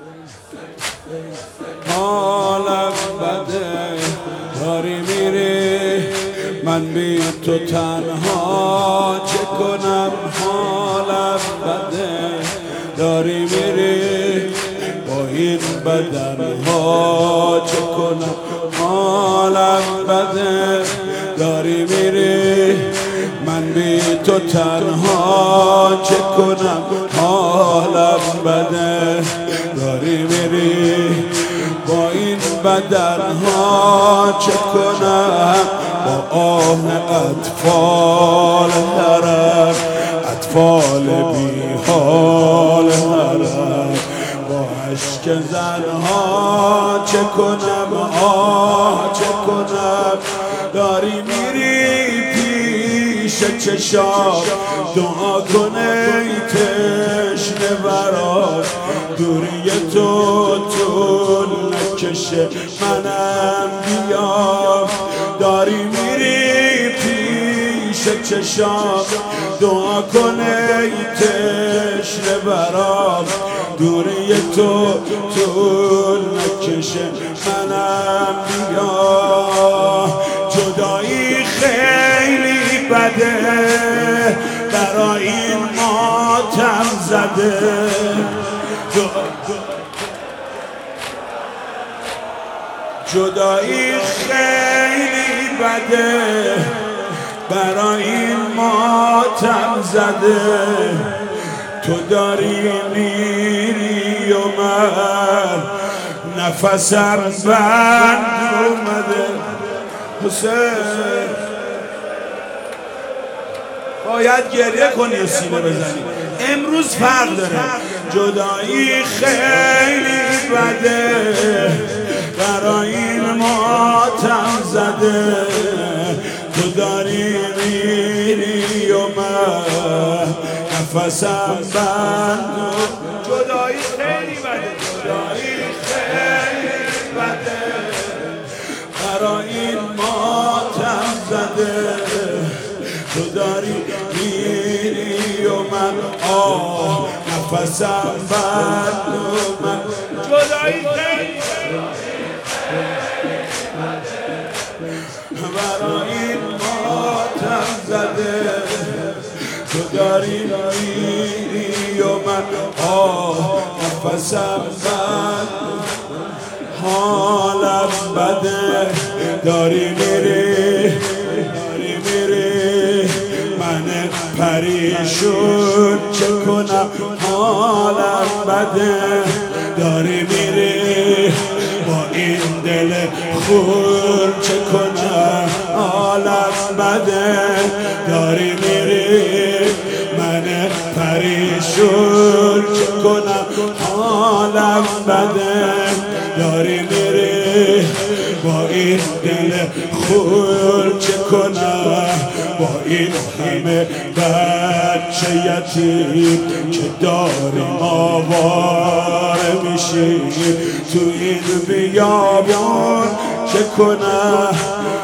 حالم بده داری میری من بی تو تنها چه کنم. حالم بده داری میری با این بدن ها چه کنم. حالم بده داری میری من بی تو تنها چه کنم. حالم بده داری میری با این بدن ها چه کنم. با آه اطفال حرم اطفال بی حال حرم با عشق زنها چه کنم. آه چه کنم. داری میری پیش چشام دعا کنه تشنه برات دوری تو طول نکشه منم بیام. داری میری پیش چشام دعا کنه تشنه برام دوری تو طول نکشه منم بیام. جدایی خیلی بده برای این ماتم زده. جدایی خیلی بده برای این ماتم زده. تو داری میری و من نفسم بند اومده. حسین باید گریه کنی و سینه بزنی، امروز فرق داره. جدایی خیلی بده برای این ماتم زده. تو داری میری و من نفسم بند. جدایی خیلی بده جدایی خیلی بده برای این ماتم زده. تو داری میری و من آه نفسم بند و من. جدایی خیلی برای این ماتم زده. تو داری میری و من آه نفسم بند. حالم بده داری میری من پریشون چه کنم. حالم بده داری میری با این دل خون چه کنم. حالم بده داری میری من پریشون چه کنم. حالم بده داری میری با این دل خون چه کنم. با این همه بچه یتیم که داریم آواره میشیم تو این بیابون چه کنم.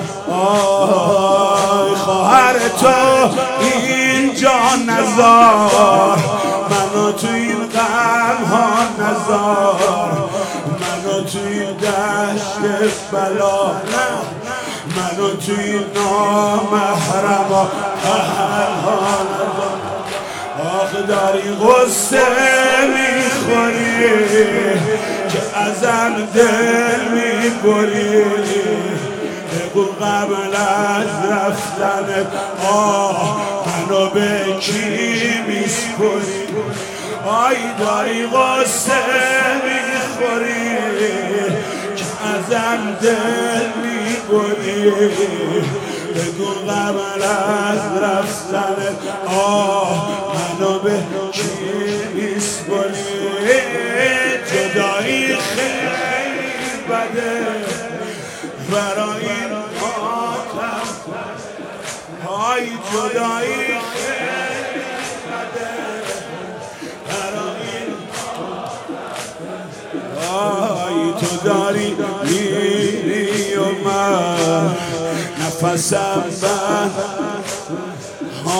آی خواهر تو اینجا نذار منو تو این غم ها نذار. منو تو این دشت بلا نه منو تو این نامحرم ها نذار. آخه داری غصه میخوری که ازم دل میبری. بگو قبل از رفتنت آه منو به کی میسپری. آی داری غصه میخوری که ازم دل میبری. بگو قبل از رفتنت آه منو به کی میسپری. جدایی خیلی بده برای این ماتم. های جدایی خیلی بده برای این های. تو داری میری و من نفسم بند.